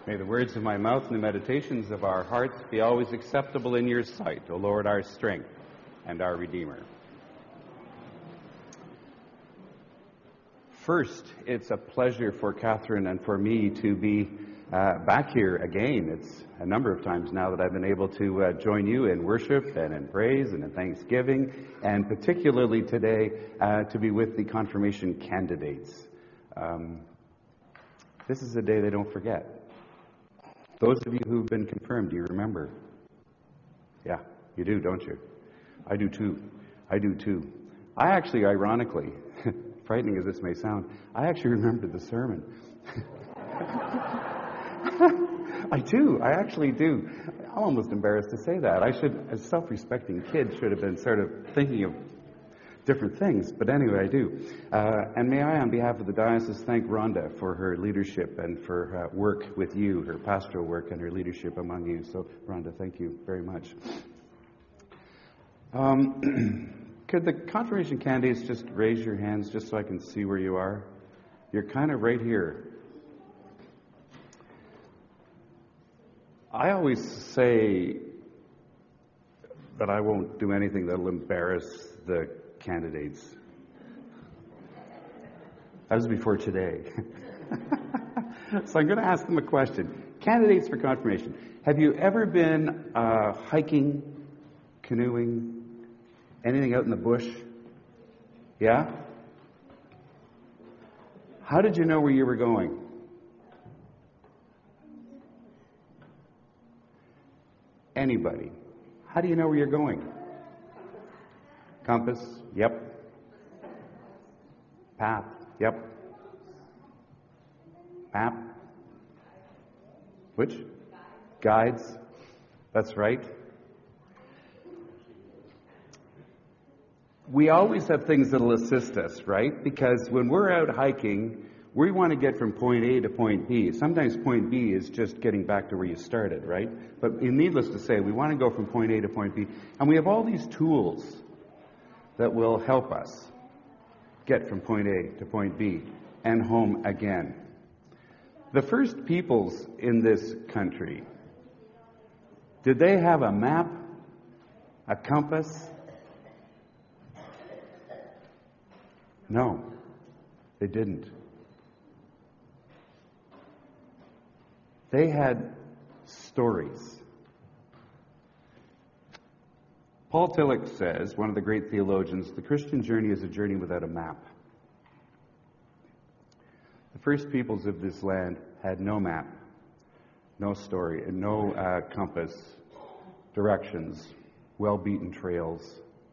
May the words of my mouth and the meditations of our hearts be always acceptable in your sight, O Lord, our strength and our Redeemer. First, it's a pleasure for Catherine and for me to be back here again. It's a number of times now that I've been able to join you in worship and in praise and in thanksgiving, and particularly today to be with the confirmation candidates. This is a day they don't forget. Those of you who've been confirmed, do you remember? Yeah, you do, don't you? I do too. I actually, ironically, frightening as this may sound, I actually remembered the sermon. I do. I actually do. I'm almost embarrassed to say that. I should, as self-respecting kids, should have been sort of thinking of different things. But anyway, I do. And may I, on behalf of the diocese, thank Rhonda for her leadership and for her work with you, her pastoral work and her leadership among you. So, Rhonda, thank you very much. Could the confirmation candidates just raise your hands just so I can see where you are? You're kind of right here. I always say that I won't do anything that'll embarrass the candidates. That was before today. So I'm going to ask them a question. Candidates for confirmation, have you ever been hiking, canoeing, anything out in the bush? Yeah? How did you know where you were going? Anybody? How do you know where you're going? Compass? Yep. Path? Yep. Map? Which? Guides? That's right. We always have things that'll assist us, right? Because when we're out hiking, we want to get from point A to point B. Sometimes point B is just getting back to where you started, right? But needless to say, we want to go from point A to point B. And we have all these tools that will help us get from point A to point B and home again. The first peoples in this country, did they have a map, a compass? No, they didn't. They had stories. Paul Tillich says, one of the great theologians, the Christian journey is a journey without a map. The first peoples of this land had no map, no story, and no compass, directions, well-beaten trails.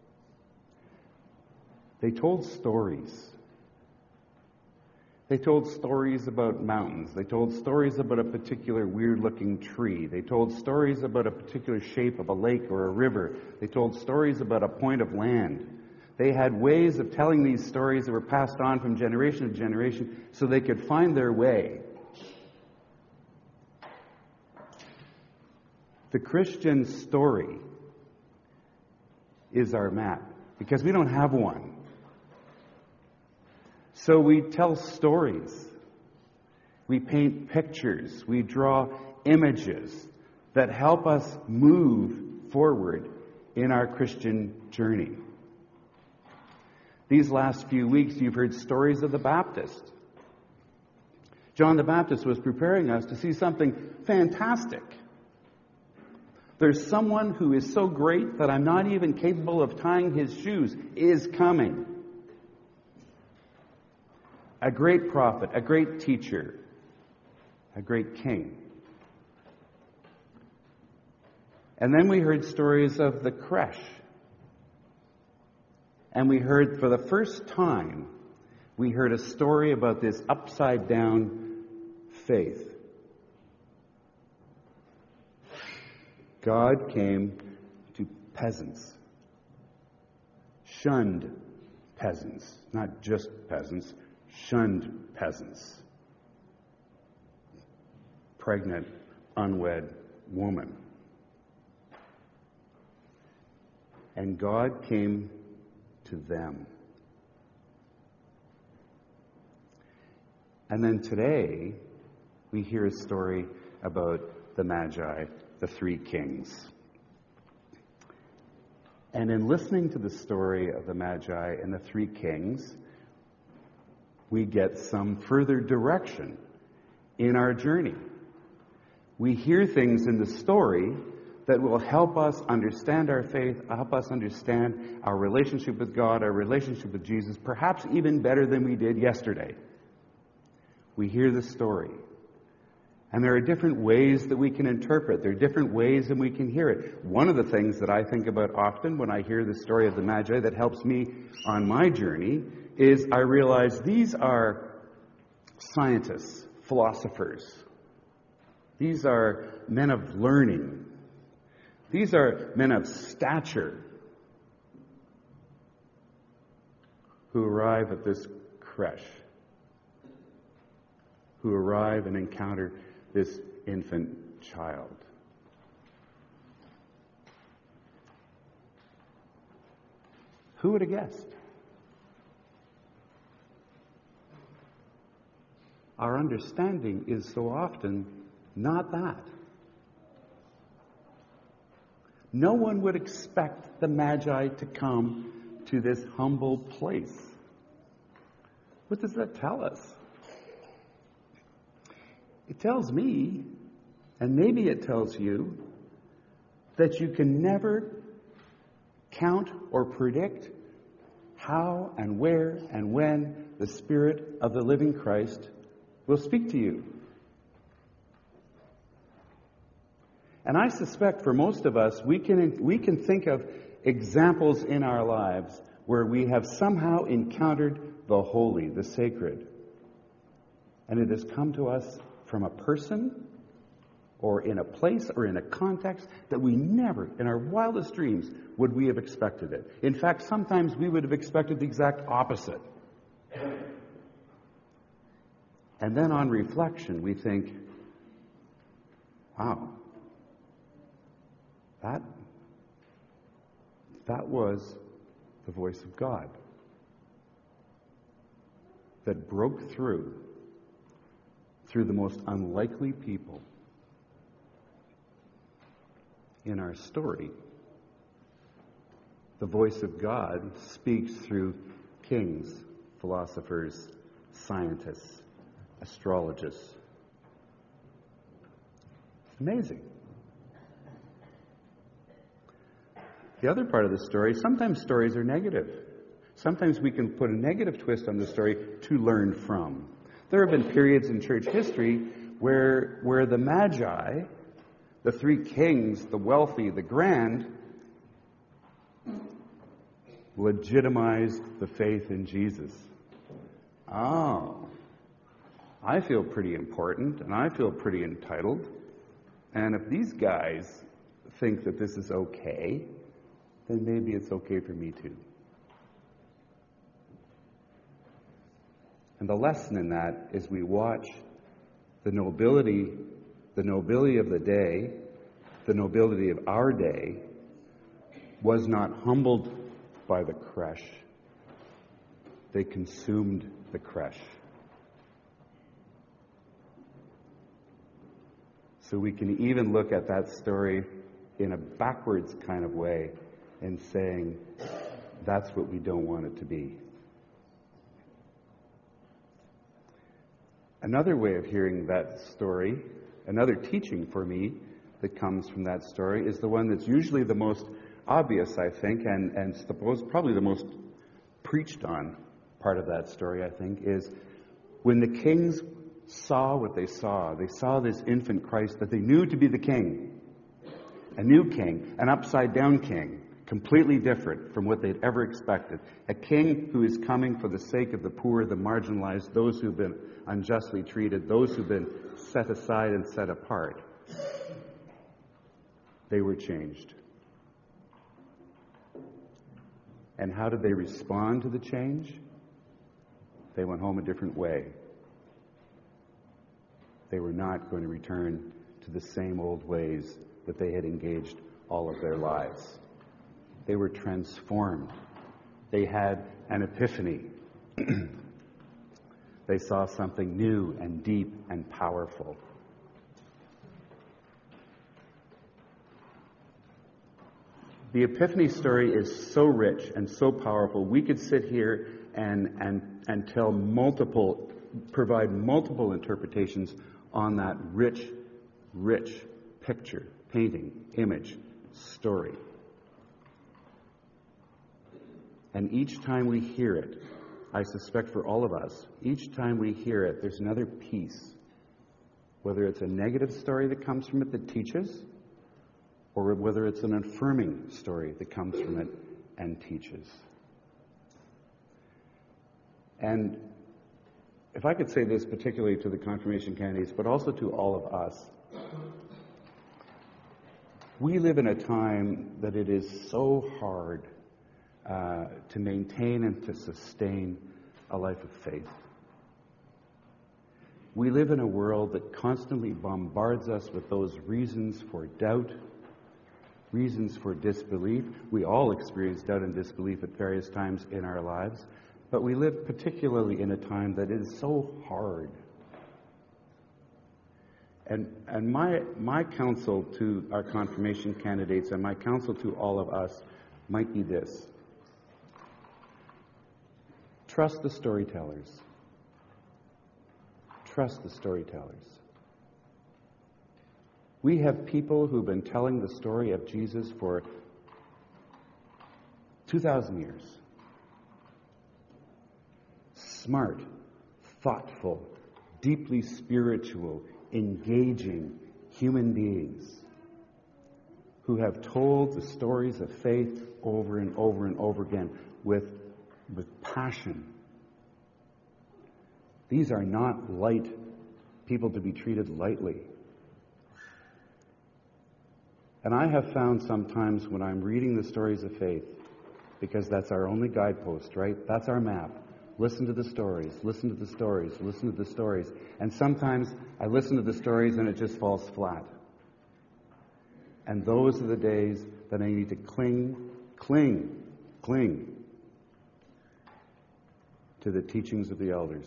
They told stories. They told stories about mountains. They told stories about a particular weird-looking tree. They told stories about a particular shape of a lake or a river. They told stories about a point of land. They had ways of telling these stories that were passed on from generation to generation so they could find their way. The Christian story is our map because we don't have one. So we tell stories, we paint pictures, we draw images that help us move forward in our Christian journey. These last few weeks you've heard stories of the Baptist. John the Baptist was preparing us to see something fantastic. There's someone who is so great that I'm not even capable of tying his shoes is coming. A great prophet, a great teacher, a great king. And then we heard stories of the creche. And we heard, for the first time, we heard a story about this upside-down faith. God came to peasants, shunned peasants, not just peasants, shunned peasants, pregnant, unwed woman. And God came to them. And then today, we hear a story about the Magi, the three kings. And in listening to the story of the Magi and the three kings, we get some further direction in our journey. We hear things in the story that will help us understand our faith, help us understand our relationship with God, our relationship with Jesus, perhaps even better than we did yesterday. We hear the story. And there are different ways that we can interpret. There are different ways that we can hear it. One of the things that I think about often when I hear the story of the Magi that helps me on my journey is I realize these are scientists, philosophers. These are men of learning. These are men of stature who arrive at this creche, who arrive and encounter this infant child. Who would have guessed? Our understanding is so often not that. No one would expect the Magi to come to this humble place. What does that tell us? It tells me, and maybe it tells you, that you can never count or predict how and where and when the Spirit of the living Christ will speak to you. And I suspect for most of us, we can think of examples in our lives where we have somehow encountered the holy, the sacred. And it has come to us from a person or in a place or in a context that we never, in our wildest dreams, would we have expected it. In fact, sometimes we would have expected the exact opposite. And then on reflection, we think, wow, that was the voice of God that broke through the most unlikely people in our story. The voice of God speaks through kings, philosophers, scientists, astrologists. Amazing. The other part of the story, sometimes stories are negative. Sometimes we can put a negative twist on the story to learn from. There have been periods in church history where the Magi, the three kings, the wealthy, the grand, legitimized the faith in Jesus. Oh, I feel pretty important and I feel pretty entitled. And if these guys think that this is okay, then maybe it's okay for me too. And the lesson in that is we watch the nobility of the day, the nobility of our day, was not humbled by the creche. They consumed the creche. So we can even look at that story in a backwards kind of way and saying, that's what we don't want it to be. Another way of hearing that story, another teaching for me that comes from that story, is the one that's usually the most obvious, I think, and probably the most preached on part of that story, I think, is when the kings saw what they saw this infant Christ that they knew to be the king, a new king, an upside-down king, completely different from what they'd ever expected, a king who is coming for the sake of the poor, the marginalized, those who've been unjustly treated, those who've been set aside and set apart. They were changed. And how did they respond to the change? They went home a different way. They were not going to return to the same old ways that they had engaged all of their lives. They were transformed. They had an epiphany. They saw something new and deep and powerful. The Epiphany story is so rich and so powerful. We could sit here and provide multiple interpretations on that rich picture, painting, image, story. And each time we hear it, I suspect for all of us, each time we hear it, there's another piece. Whether it's a negative story that comes from it that teaches, or whether it's an affirming story that comes from it and teaches. And if I could say this particularly to the confirmation candidates, but also to all of us, we live in a time that it is so hard to maintain and to sustain a life of faith. We live in a world that constantly bombards us with those reasons for doubt, reasons for disbelief. We all experience doubt and disbelief at various times in our lives, but we live particularly in a time that is so hard. And my counsel to our confirmation candidates and my counsel to all of us might be this. Trust the storytellers. Trust the storytellers. We have people who've been telling the story of Jesus for 2,000 years. Smart, thoughtful, deeply spiritual, engaging human beings who have told the stories of faith over and over and over again with passion. These are not light people to be treated lightly. And I have found sometimes when I'm reading the stories of faith, because that's our only guidepost, right? That's our map. Listen to the stories, listen to the stories, listen to the stories. And sometimes I listen to the stories and it just falls flat. And those are the days that I need to cling to the teachings of the elders,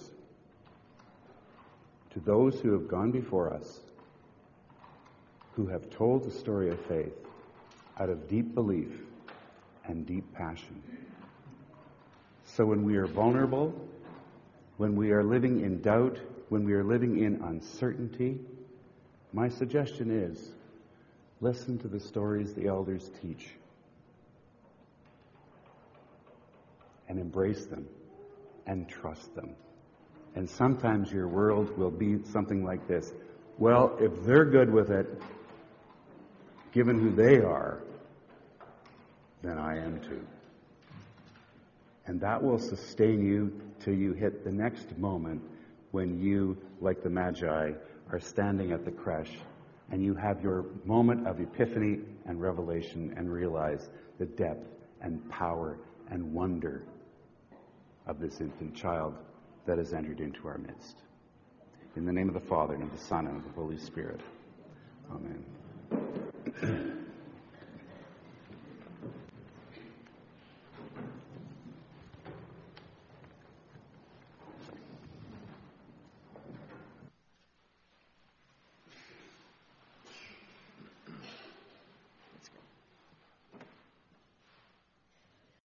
to those who have gone before us, who have told the story of faith out of deep belief and deep passion. So when we are vulnerable, when we are living in doubt, when we are living in uncertainty, my suggestion is listen to the stories the elders teach and embrace them and trust them. And sometimes your world will be something like this. Well, if they're good with it, given who they are, then I am too. And that will sustain you till you hit the next moment when you, like the Magi, are standing at the creche and you have your moment of epiphany and revelation and realize the depth and power and wonder of this infant child that has entered into our midst. In the name of the Father, and of the Son, and of the Holy Spirit. Amen.